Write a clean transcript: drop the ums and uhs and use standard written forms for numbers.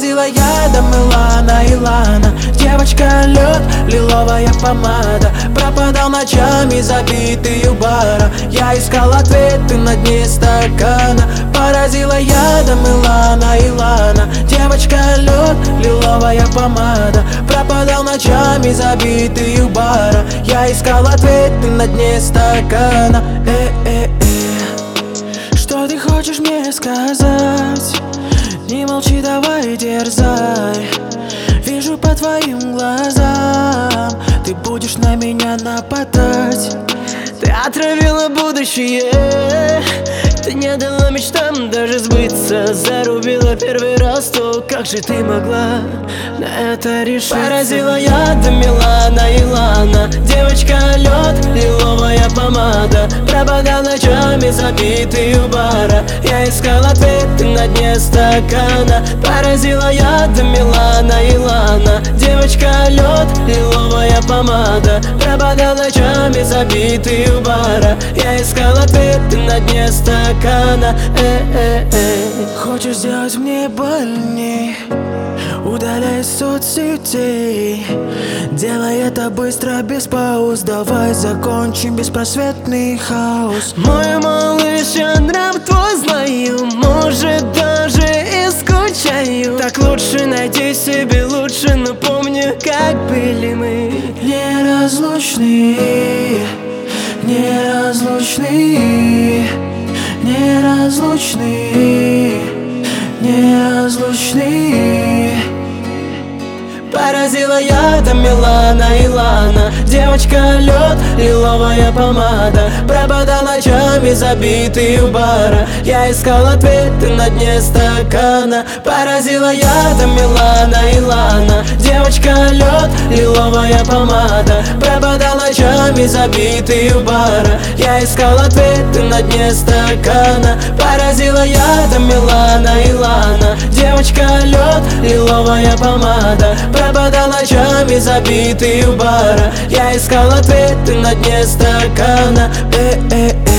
Поразила ядом Илана, Илана. Девочка лед, лиловая помада. Пропадал ночами забитый у бара. Я искал ответы на дне стакана. Поразила ядом Илана, Илана. Девочка лед, лиловая помада. Пропадал ночами забитый у бара. Я искал ответы на дне стакана. Что ты хочешь мне сказать? Не молчи, давай дерзай. Вижу по твоим глазам, ты будешь на меня нападать. Ты отравила будущее, ты не дала мечтам даже сбыться. Зарубила первый раз, то как же ты могла на это решиться? Поразила ядом Илана, Илана. Девочка лед, лиловая помада. Пропадал ночами забитый у бара. Я искал ответы на дне стакана. Поразила ядом Илана, Илана. Девочка лед, лиловая помада. Пропадал ночами забитый у бара. Я искал ответы на дне стакана. Хочешь сделать мне больней? Удаляй из соцсетей. Делай это быстро, без пауз. Давай закончим беспросветный хаос. Мой малыш, я нрав твой знаю. Может, даже и скучаю. Так лучше найди себе лучше. Но помню, как были мы неразлучные, неразлучные, неразлучные, неразлучные. Поразила ядом Илана, Илана. Девочка лед, лиловая помада. Пропадал ночами забитый у бара. Я искал ответы на дне стакана. Поразила ядом Илана, Илана. Девочка лед, лиловая помада. Пропадал ночами забитый у бара. Я искал ответы на дне стакана. Поразила ядом Илана, Илана. Девочка лед, лиловая помада. Пропадал ночами забитый у бара. Я искал ответы на дне стакана.